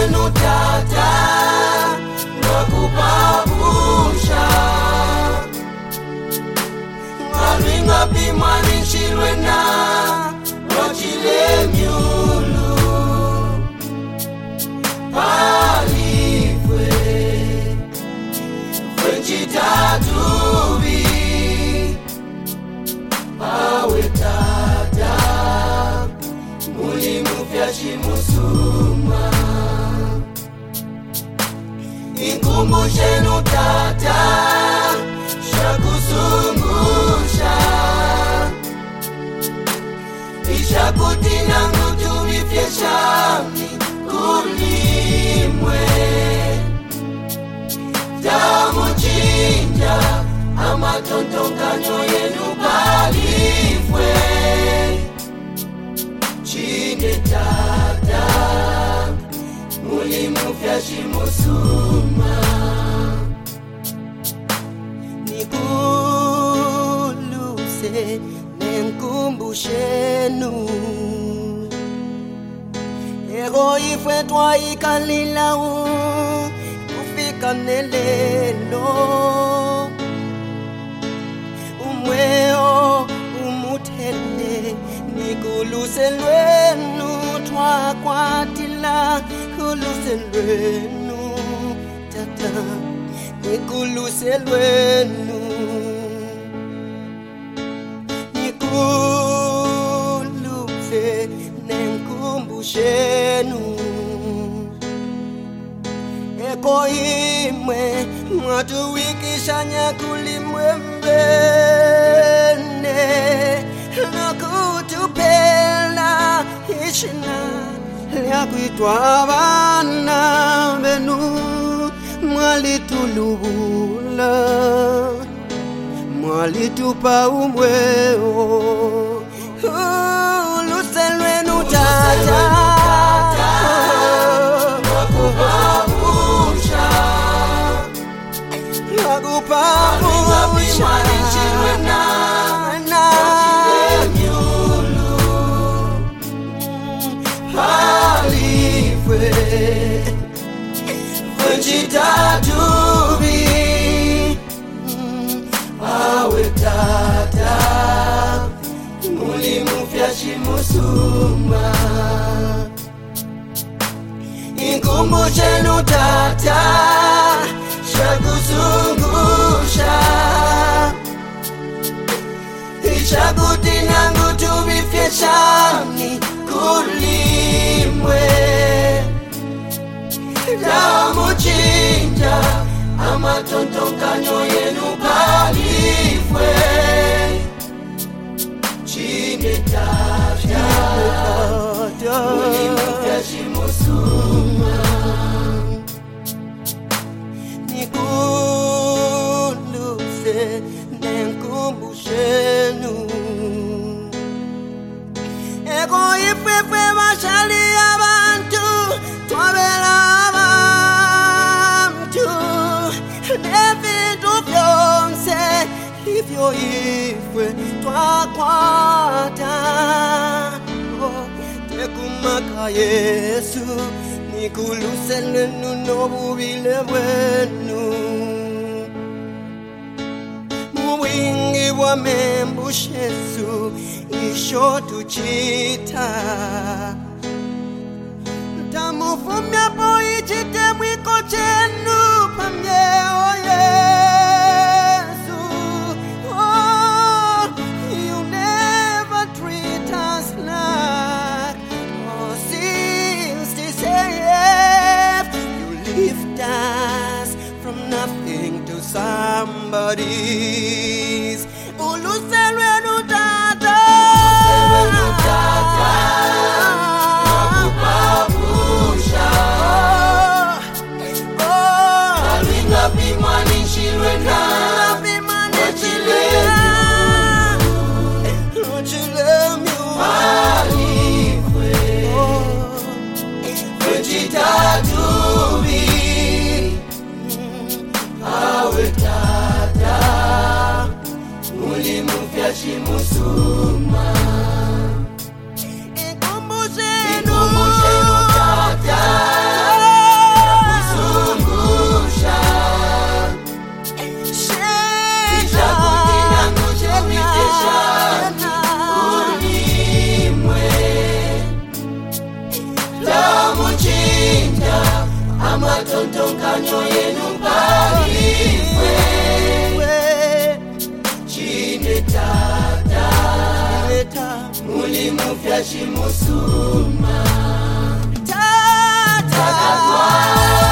Ikumbushe tata nakupavusha ngalinga pimani chilwena rochile myulu palifwe fwenchitatubi awe tata mulimu vyashimusuma Ikumbushe tata shakusungusha ishakutina ngutu vifyeshami kulimwe damu chinja amatontonganyo yenu palifwe chinde tata mulimu vyashimusuma nikuluse nenkumbushenu ego ifwe twaikalilao kufika nelelo umweo umutende nikuluse lwenu twakwatila kuluse lwenu tata nikuluse lwenu nikuluse nenkumbushenu eko imwe mwatuwikishanya kulimwembene nakutupela ishina lyakwitwa abana benu mwalitulubula mwalitupa umweo uluse lwenu tata nakupavusha nakupavusha Fwenchitatubi awe tata mulimu vyashimusuma Ikumbushe tata shakusungusha ishakutina ngutu vifyeshami kulimwe damu chinja amatontonganyo yenu palifwe chinde tata mulimu vyashimusuma nikuluse nenkumbushenu ego ifefe bashali abantu twabela nevintu vyonse ivyo ifwe twakwata tekumaka Yesu nikuluse lwenu nobubile bwenu mubwingi bwa membushesu isho tuchita tamufumya po ichite mwiko chenu pamyeo Yesu oh you never treat us like oh since this age you lift us from nothing to somebody's uluse lwenu tata Shimusuma Ikumbushe tata mufya shimusuma tata